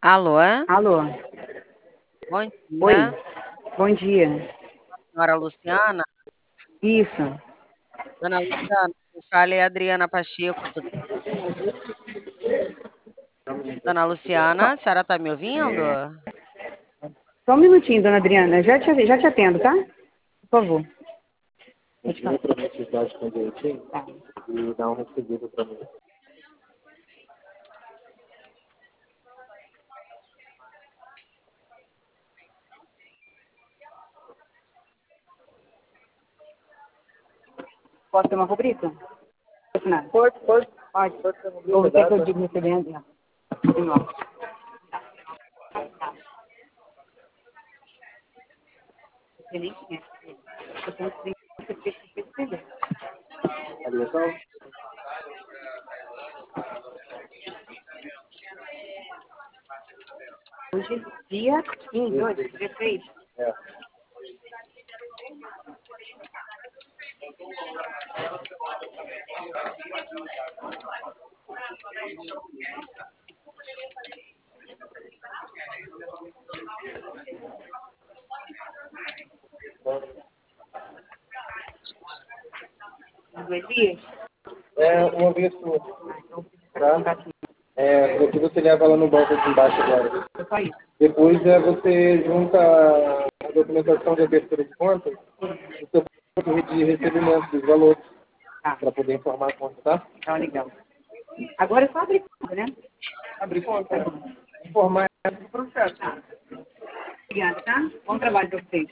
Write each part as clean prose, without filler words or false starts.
Alô, Alô, bom oi, dia, bom dia. senhora Luciana. Isso, Dona Luciana, quem fala é a Adriana Pacheco. Dona Luciana, a senhora está me ouvindo? só um minutinho, dona Adriana, já te atendo, tá? Por favor. Pode falar. Tá. Posso ter uma rubrica? Não. Pode. Ou você quer que eu diga recebendo? Não. Você nem conhece. Você não tem que perceber. Hoje, dia 15, hoje, 16. Dois dias? Uma vez sua, tá? Depois você leva ela no banco aqui embaixo agora. É só isso. Depois você junta a documentação de abertura de conta e seu banco de recebimento dos valores Tá, para poder informar a conta, tá? tá legal. Agora é só abrir conta, né? Abrir conta, informar o processo. Obrigada, tá? Bom trabalho pra vocês.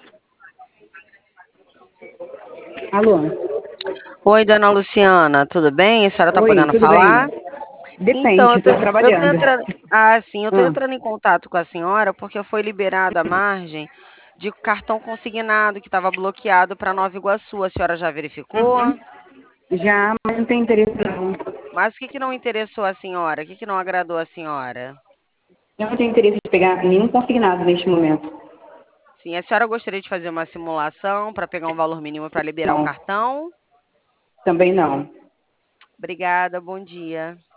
Alô? Oi, Dona Luciana, tudo bem? A senhora está Oi, podendo tudo falar? bem? Então, Depende, eu tô, estou eu tô trabalhando. entrando. Ah, sim, eu tô Ah, entrando em contato com a senhora porque foi liberado a margem de cartão consignado que estava bloqueado para Nova Iguaçu. A senhora já verificou? uhum. Já, mas não tem interesse não. Mas o que que não interessou a senhora? O que que não agradou a senhora? Eu não tenho interesse de pegar nenhum consignado neste momento. Sim, a senhora gostaria de fazer uma simulação para pegar um valor mínimo para liberar o Não, cartão? também não. Obrigada, bom dia.